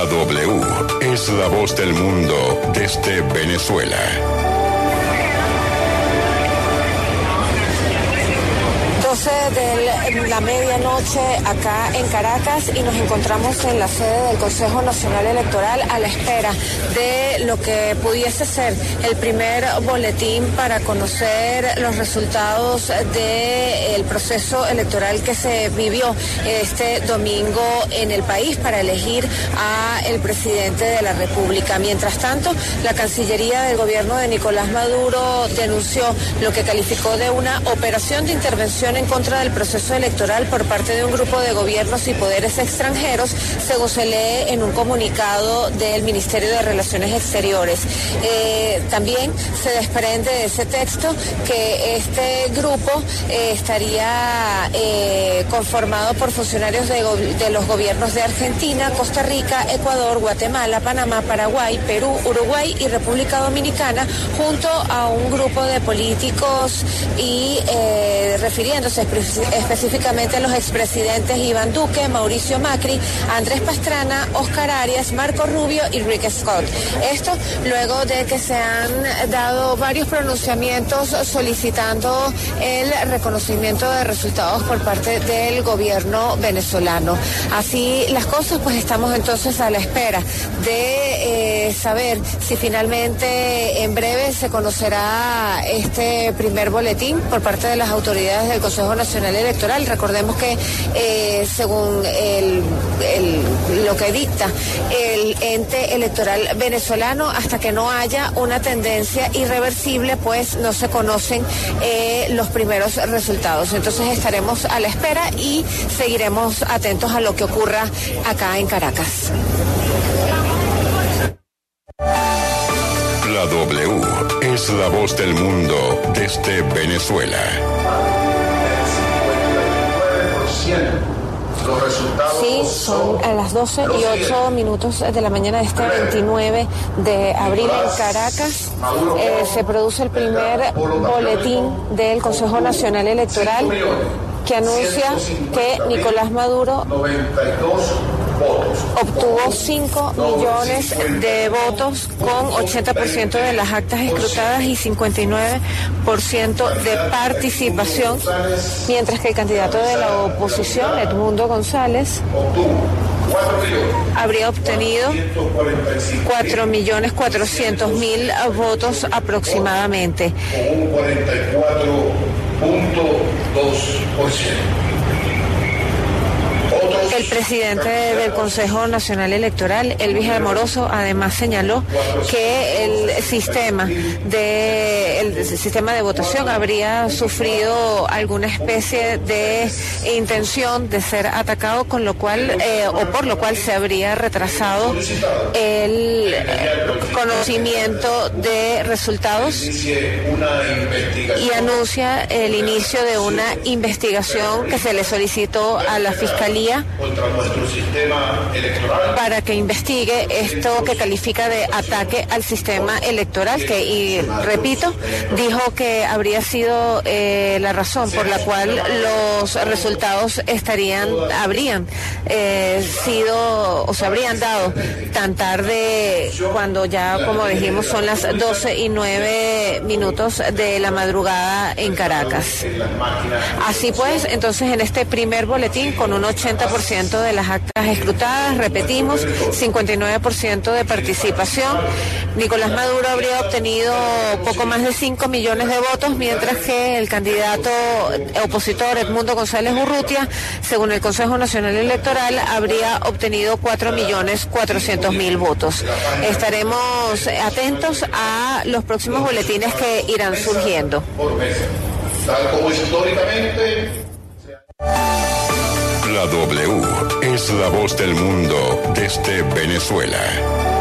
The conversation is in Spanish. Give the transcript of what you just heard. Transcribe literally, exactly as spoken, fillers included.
La W es la voz del mundo desde Venezuela. De la medianoche acá en Caracas y nos encontramos en la sede del Consejo Nacional Electoral a la espera de lo que pudiese ser el primer boletín para conocer los resultados del proceso electoral que se vivió este domingo en el país para elegir a el presidente de la República. Mientras tanto, la Cancillería del gobierno de Nicolás Maduro denunció lo que calificó de una operación de intervención en contra del proceso electoral por parte de un grupo de gobiernos y poderes extranjeros, según se lee en un comunicado del Ministerio de Relaciones Exteriores. Eh, también se desprende de ese texto que este grupo eh, estaría eh, conformado por funcionarios de, de los gobiernos de Argentina, Costa Rica, Ecuador, Guatemala, Panamá, Paraguay, Perú, Uruguay y República Dominicana, junto a un grupo de políticos y eh, refiriéndose específicamente a los expresidentes Iván Duque, Mauricio Macri, Andrés Pastrana, Oscar Arias, Marco Rubio y Rick Scott. Esto luego de que se han dado varios pronunciamientos solicitando el reconocimiento de resultados por parte del gobierno venezolano. Así las cosas, pues estamos entonces a la espera de eh, saber si finalmente en breve se conocerá este primer boletín por parte de las autoridades del Consejo Nacional Electoral. Recordemos que eh, según el, el, lo que dicta el ente electoral venezolano, hasta que no haya una tendencia irreversible, pues no se conocen eh, los primeros resultados. Entonces estaremos a la espera y seguiremos atentos a lo que ocurra acá en Caracas. La W es la voz del mundo desde Venezuela. Los resultados sí, son a las doce y ocho minutos de la mañana de este veintinueve de abril en Caracas. Eh, se produce el primer boletín del Consejo Nacional Electoral que anuncia que Nicolás Maduro obtuvo cinco millones de votos con ochenta por ciento de las actas escrutadas y cincuenta y nueve por ciento de participación, mientras que el candidato de la oposición, Edmundo González, habría obtenido cuatro millones cuatrocientos mil votos aproximadamente. Un cuarenta y cuatro punto dos por ciento. El presidente del Consejo Nacional Electoral, Elvis Amoroso, además señaló que el sistema de el sistema de votación habría sufrido alguna especie de intención de ser atacado, con lo cual eh, o por lo cual se habría retrasado el conocimiento de resultados y anuncia el inicio de una investigación que se le solicitó a la Fiscalía contra nuestro sistema electoral para que investigue esto que califica de ataque al sistema electoral, que, y repito, dijo que habría sido eh, la razón por la cual los resultados estarían, habrían eh, sido o se habrían dado tan tarde, cuando ya, como dijimos, son las doce y nueve minutos de la madrugada en Caracas. Así pues, entonces en este primer boletín, con un ochenta por ciento de las actas escrutadas, repetimos, cincuenta y nueve por ciento de participación, Nicolás Maduro habría obtenido poco más de cinco millones de votos, mientras que el candidato opositor Edmundo González Urrutia, según el Consejo Nacional Electoral, habría obtenido cuatro millones cuatrocientos mil votos. Estaremos atentos a los próximos boletines que irán surgiendo. Tal como históricamente. La W es la voz del mundo desde Venezuela.